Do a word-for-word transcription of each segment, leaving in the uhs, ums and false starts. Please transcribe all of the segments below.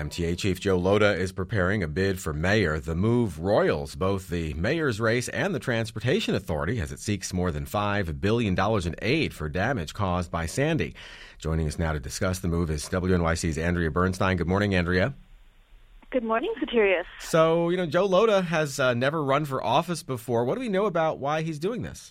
M T A Chief Joe Lhota is preparing a bid for mayor. The move roils both the mayor's race and the Transportation Authority as it seeks more than five billion dollars in aid for damage caused by Sandy. Joining us now to discuss the move is W N Y C's Andrea Bernstein. Good morning, Andrea. Good morning, Soterios. So, you know, Joe Lhota has uh, never run for office before. What do we know about why he's doing this?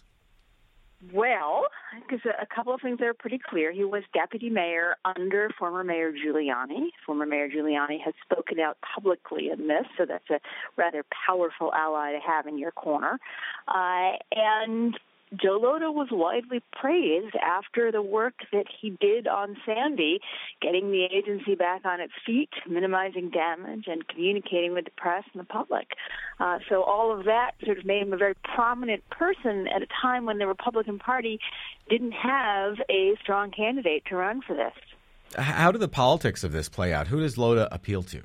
Well, because a couple of things are pretty clear. He was deputy mayor under former Mayor Giuliani. Former Mayor Giuliani has spoken out publicly in this, so that's a rather powerful ally to have in your corner. Uh, and Joe Lhota was widely praised after the work that he did on Sandy, getting the agency back on its feet, minimizing damage, and communicating with the press and the public. Uh, so all of that sort of made him a very prominent person at a time when the Republican Party didn't have a strong candidate to run for this. How do the politics of this play out? Who does Lhota appeal to?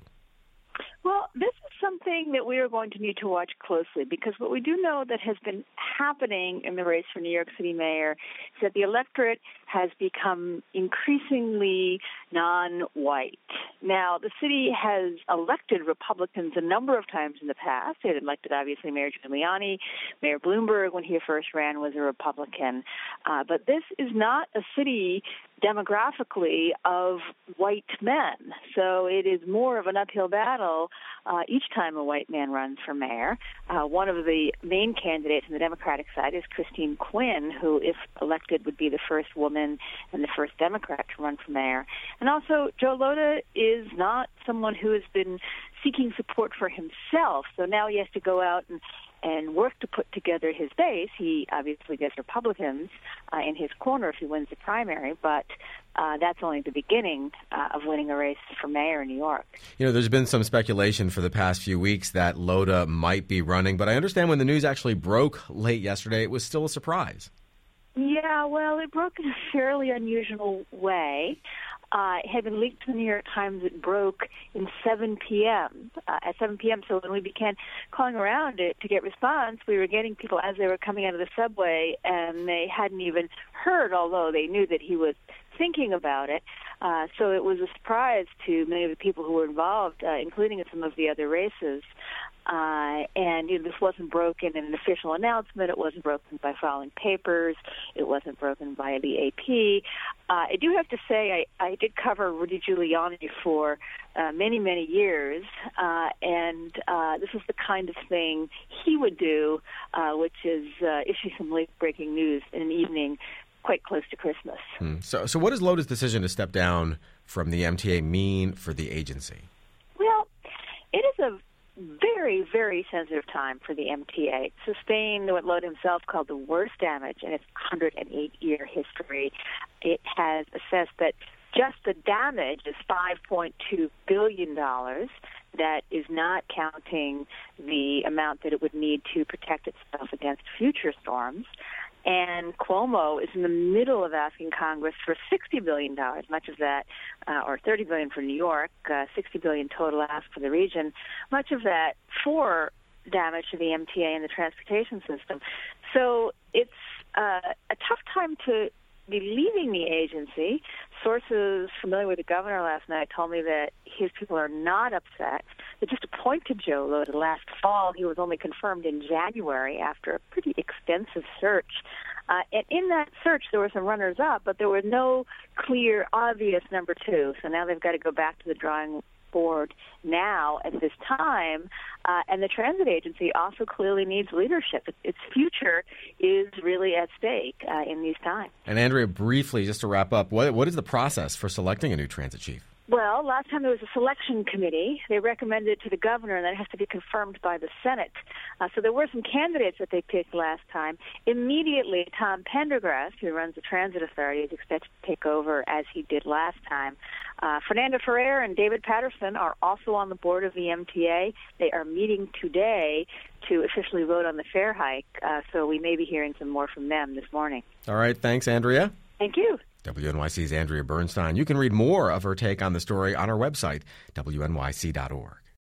Well, this is something that we are going to need to watch closely, because what we do know that has been happening in the race for New York City mayor is that the electorate has become increasingly non-white. Now, the city has elected Republicans a number of times in the past. It had elected, obviously, Mayor Giuliani. Mayor Bloomberg, when he first ran, was a Republican. Uh, but this is not a city demographically of white men. So it is more of an uphill battle uh, each time a white man runs for mayor. Uh, one of the main candidates on the Democratic side is Christine Quinn, who, if elected, would be the first woman and the first Democrat to run for mayor. And also, Joe Lhota is not someone who has been seeking support for himself. So now he has to go out and and work to put together his base. He obviously gets Republicans uh, in his corner if he wins the primary, but uh, that's only the beginning uh, of winning a race for mayor in New York. You know, there's been some speculation for the past few weeks that Lhota might be running, but I understand when the news actually broke late yesterday, it was still a surprise. Yeah, well, it broke in a fairly unusual way. Uh, it had been leaked to the New York Times. It broke in seven p.m. Uh, at seven p.m. So when we began calling around it to get response, we were getting people as they were coming out of the subway, and they hadn't even heard, although they knew that he was thinking about it. Uh, so it was a surprise to many of the people who were involved, uh, including in some of the other races. Uh, and you know, this wasn't broken in an official announcement. It wasn't broken by filing papers. It wasn't broken by the A P. Uh, I do have to say I, I did cover Rudy Giuliani for uh, many, many years, uh, and uh, this is the kind of thing he would do, uh, which is uh, issue some late-breaking news in an evening quite close to Christmas. Hmm. So, so what does Lhota's decision to step down from the M T A mean for the agency? Well, it is a very, very sensitive time for the M T A. It sustained what Lhota himself called the worst damage in its one hundred eight year history. It has assessed that just the damage is five point two billion dollars. That is not counting the amount that it would need to protect itself against future storms. And Cuomo is in the middle of asking Congress for sixty billion dollars, much of that, uh, or thirty billion dollars for New York, uh, sixty billion dollars total ask for the region, much of that for damage to the M T A and the transportation system. So it's uh, a tough time to be leaving the agency. Sources familiar with the governor last night told me that his people are not upset. They just appointed Joe Lhota last fall. He was only confirmed in January after a pretty extensive search. Uh, and in that search, there were some runners-up, but there was no clear, obvious number two. So now they've got to go back to the drawing board now at this time. Uh, and the transit agency also clearly needs leadership. Its future is really at stake uh, in these times. And Andrea, briefly, just to wrap up, what what is the process for selecting a new transit chief? Well, last time there was a selection committee. They recommended it to the governor, and that has to be confirmed by the Senate. Uh, so there were some candidates that they picked last time. Immediately, Tom Pendergrass, who runs the Transit Authority, is expected to take over as he did last time. Uh, Fernando Ferrer and David Patterson are also on the board of the M T A. They are meeting today to officially vote on the fare hike, uh, so we may be hearing some more from them this morning. All right. Thanks, Andrea. Thank you. W N Y C's Andrea Bernstein. You can read more of her take on the story on our website, W N Y C dot org.